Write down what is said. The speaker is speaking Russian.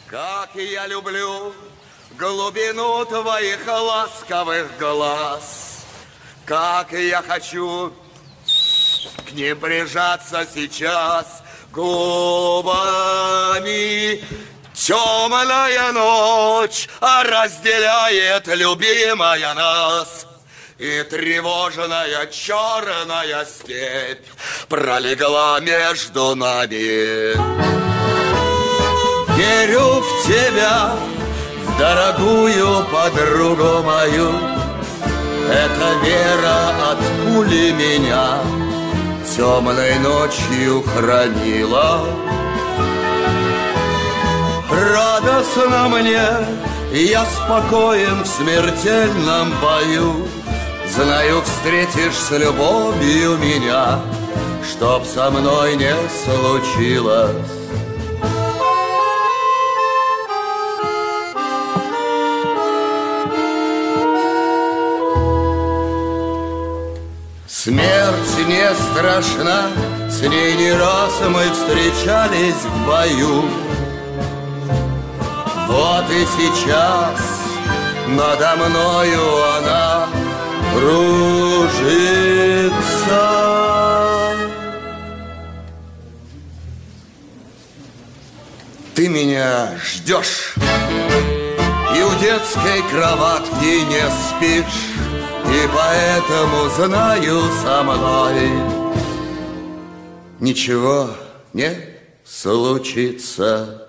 Как я люблю глубину твоих ласковых глаз, как я хочу к ним прижаться сейчас губами. Темная ночь разделяет, любимая, нас, и тревожная черная степь пролегла между нами. Верю в тебя, в дорогую подругу мою. Эта вера от пули меня темной ночью хранила. Радостно мне, я спокоен в смертельном бою. Знаю, встретишь с любовью меня, чтоб со мной не случилось. Смерть не страшна, с ней не раз мы встречались в бою. Вот и сейчас надо мною она кружится. Ты меня ждешь и у детской кроватки не спишь, и поэтому знаю, со мной ничего не случится.